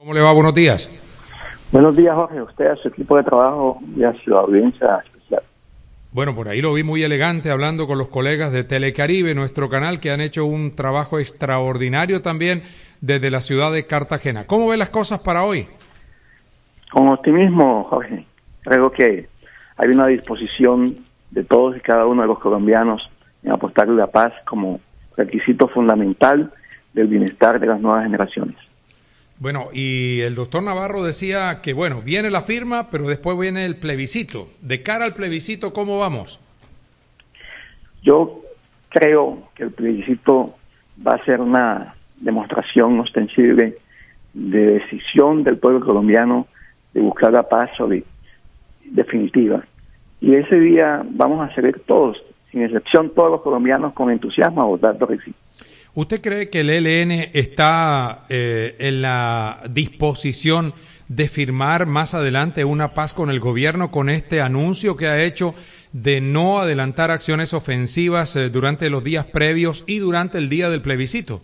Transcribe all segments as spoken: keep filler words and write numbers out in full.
¿Cómo le va? Buenos días. Buenos días, Jorge, a usted, a su equipo de trabajo y a su audiencia especial. Bueno, por ahí lo vi muy elegante hablando con los colegas de Telecaribe, nuestro canal, que han hecho un trabajo extraordinario también desde la ciudad de Cartagena. ¿Cómo ve las cosas para hoy? Con optimismo, Jorge. Creo que hay una disposición de todos y cada uno de los colombianos en apostar a la paz como requisito fundamental del bienestar de las nuevas generaciones. Bueno, y el doctor Navarro decía que, bueno, viene la firma, pero después viene el plebiscito. De cara al plebiscito, ¿cómo vamos? Yo creo que el plebiscito va a ser una demostración ostensible de decisión del pueblo colombiano de buscar la paz definitiva. Y ese día vamos a salir todos, sin excepción todos los colombianos, con entusiasmo a votar por el sí. ¿Usted cree que el E L N está eh, en la disposición de firmar más adelante una paz con el gobierno con este anuncio que ha hecho de no adelantar acciones ofensivas eh, durante los días previos y durante el día del plebiscito?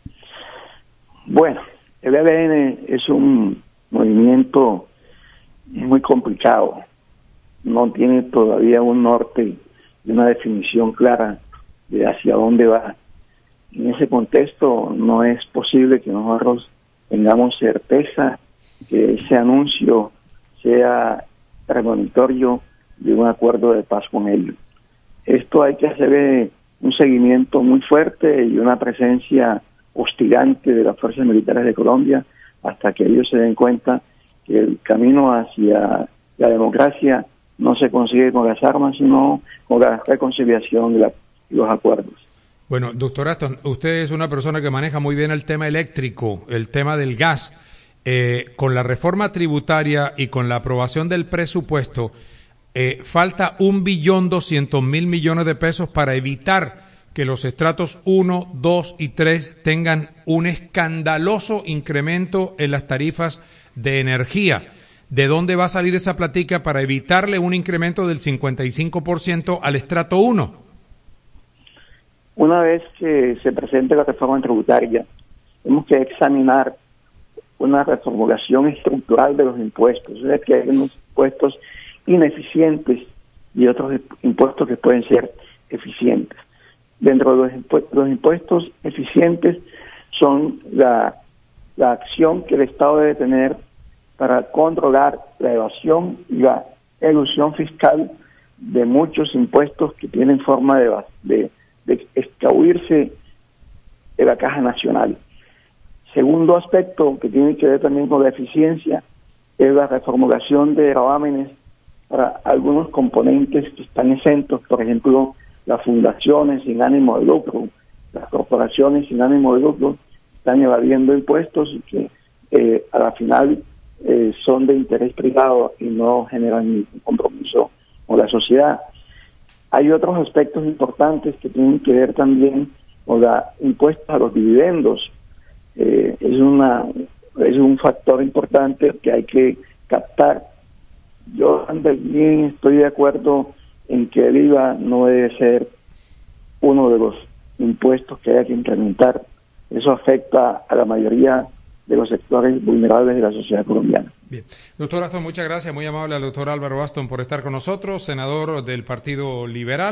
Bueno, el E L N es un movimiento muy complicado. No tiene todavía un norte y una definición clara de hacia dónde va. En ese contexto no es posible que nosotros tengamos certeza que ese anuncio sea premonitorio de un acuerdo de paz con ellos. Esto hay que hacer un seguimiento muy fuerte y una presencia hostigante de las fuerzas militares de Colombia hasta que ellos se den cuenta que el camino hacia la democracia no se consigue con las armas, sino con la reconciliación de, la, de los acuerdos. Bueno, doctor Aston, usted es una persona que maneja muy bien el tema eléctrico, el tema del gas. Eh, con la reforma tributaria y con la aprobación del presupuesto, eh, falta un billón doscientos mil millones de pesos para evitar que los estratos uno, dos y tres tengan un escandaloso incremento en las tarifas de energía. ¿De dónde va a salir esa platica para evitarle un incremento del cincuenta y cinco por ciento al estrato uno? Una vez que se presente la reforma tributaria, tenemos que examinar una reformulación estructural de los impuestos. Es decir, que hay unos impuestos ineficientes y otros impuestos que pueden ser eficientes. Dentro de los, impu los impuestos eficientes son la, la acción que el Estado debe tener para controlar la evasión y la elusión fiscal de muchos impuestos que tienen forma de, de de extrahuirse de la caja nacional. Segundo aspecto que tiene que ver también con la eficiencia es la reformulación de gravámenes para algunos componentes que están exentos, por ejemplo, las fundaciones sin ánimo de lucro, las corporaciones sin ánimo de lucro están evadiendo impuestos y que eh, a la final eh, son de interés privado y no generan ningún compromiso con la sociedad. Hay otros aspectos importantes que tienen que ver también con la impuesta a los dividendos. Eh, es una es un factor importante que hay que captar. Yo también estoy de acuerdo en que el I V A no debe ser uno de los impuestos que haya que implementar. Eso afecta a la mayoría de los sectores vulnerables de la sociedad colombiana. Bien. Doctor Aston, muchas gracias. Muy amable al doctor Álvaro Aston por estar con nosotros, senador del Partido Liberal.